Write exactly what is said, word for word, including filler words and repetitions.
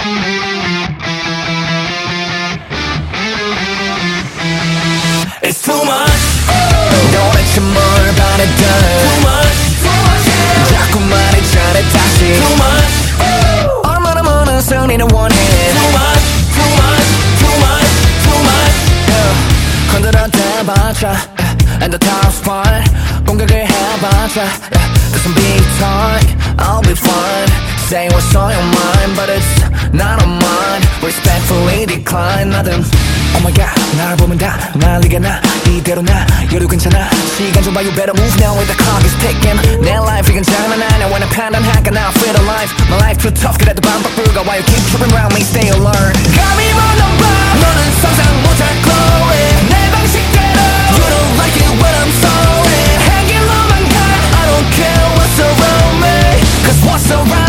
It's too much. 도대체 뭘 바랬던 Too much. 자꾸만 이전에 다시 Too much. 얼마나 많은 승리를 원해 Too much. Too much. Too much. Too much. yeah. 흔들어 대봤자 And the top spot 공격을 해봤자 yeah. Cause I'm big talk I'll be fine Say what's on your mind But it's not on mine Respectfully decline 나든 Oh my god 날 보면 다 난리가 나 이대로 나 여유 괜찮아 시간 좀 봐 You better move now with the clock is ticking 내 life 이건 장난 아니야 When I 판단할까 now feel alive My life too tough 그래도 반박 불가 Why you keep tripping around me stay alert 감히 보는 밤 너는 상상 못할 glowing 내 방식대로 You don't like it when I'm sorry 한 길로만 가 I don't care what's around me Cause what's around